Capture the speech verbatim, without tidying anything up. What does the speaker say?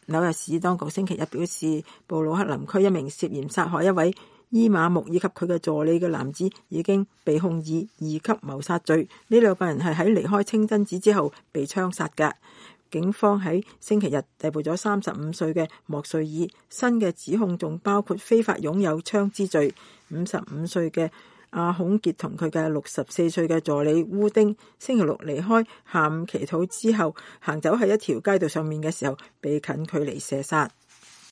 紐約市當局星期日表示，布魯克林區一名涉嫌殺害一位伊瑪目以及佢嘅助理嘅男子已經被控以二級謀殺罪。呢兩個人係喺離開清真寺之後被槍殺嘅。警方喺星期日逮捕咗三十五歲嘅莫瑞爾，新嘅指控仲包括非法擁有槍支罪。五十五歲嘅阿孔傑同佢嘅六十四歲嘅助理烏丁，星期六離開下午祈禱之後，行走喺一條街道上面嘅時候，被近距離射殺。